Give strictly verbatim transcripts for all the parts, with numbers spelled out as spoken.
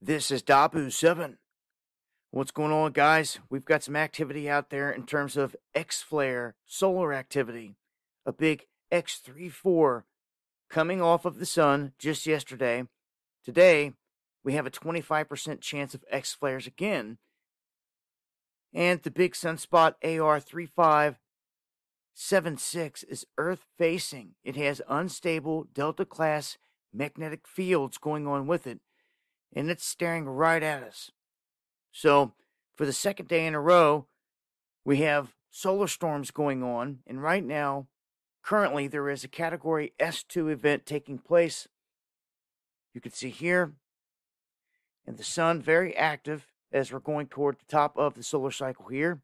This is Dabu seven. What's going on, guys? We've got some activity out there in terms of X-flare solar activity. A big X thirty-four coming off of the sun just yesterday. Today, we have a twenty-five percent chance of X-flares again. And the big sunspot A R three five seven six is Earth-facing. It has unstable Delta-class magnetic fields going on with it, and it's staring right at us. So, for the second day in a row, we have solar storms going on, and right now, currently, there is a Category S two event taking place. You can see here, and the sun very active as we're going toward the top of the solar cycle here.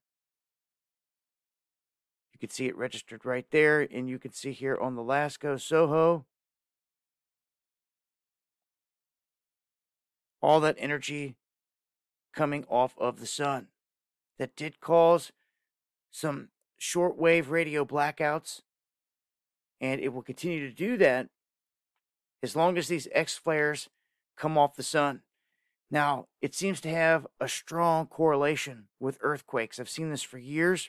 You can see it registered right there, and you can see here on the Lascaux Soho, all that energy coming off of the sun. That did cause some shortwave radio blackouts, and it will continue to do that as long as these X-flares come off the sun. Now, it seems to have a strong correlation with earthquakes. I've seen this for years.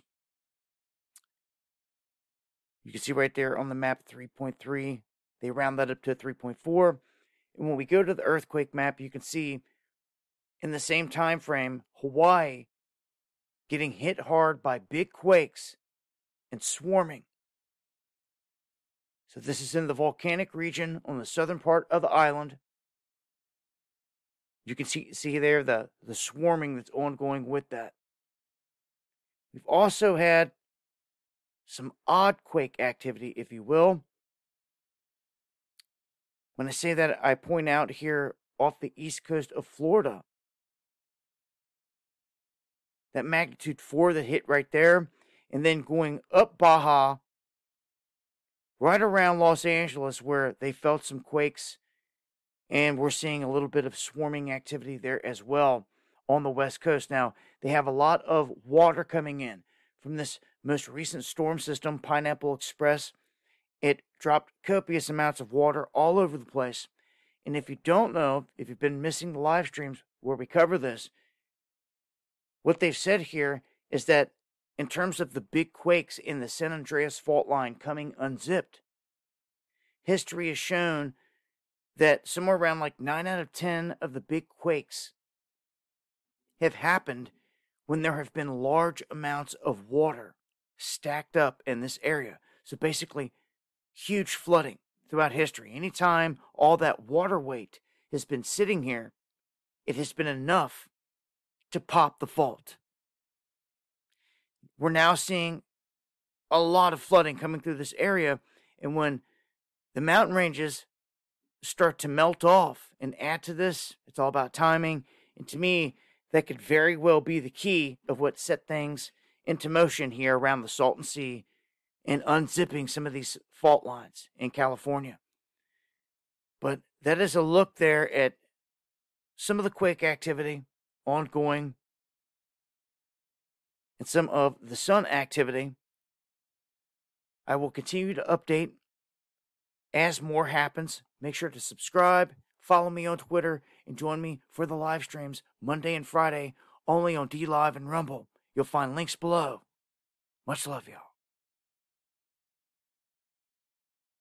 You can see right there on the map three point three. They round that up to three point four. And when we go to the earthquake map, you can see in the same time frame, Hawaii getting hit hard by big quakes and swarming. So this is in the volcanic region on the southern part of the island. You can see, see there the, the swarming that's ongoing with that. We've also had some odd quake activity, if you will. When I say that, I point out here off the east coast of Florida. That magnitude four that hit right there, and then going up Baja, right around Los Angeles, where they felt some quakes, and we're seeing a little bit of swarming activity there as well on the west coast. Now, they have a lot of water coming in from this most recent storm system, Pineapple Express. It dropped copious amounts of water all over the place. And if you don't know, if you've been missing the live streams where we cover this, what they've said here is that in terms of the big quakes in the San Andreas fault line coming unzipped, history has shown that somewhere around like nine out of ten of the big quakes have happened when there have been large amounts of water stacked up in this area. So basically, huge flooding throughout history. Anytime all that water weight has been sitting here, it has been enough to pop the fault. We're now seeing a lot of flooding coming through this area, and when the mountain ranges start to melt off and add to this, it's all about timing, and to me, that could very well be the key of what set things into motion here around the Salton Sea and unzipping some of these fault lines in California. But that is a look there at some of the quake activity ongoing and some of the sun activity. I will continue to update as more happens. Make sure to subscribe, follow me on Twitter, and join me for the live streams Monday and Friday only on D Live and Rumble. You'll find links below. Much love, y'all.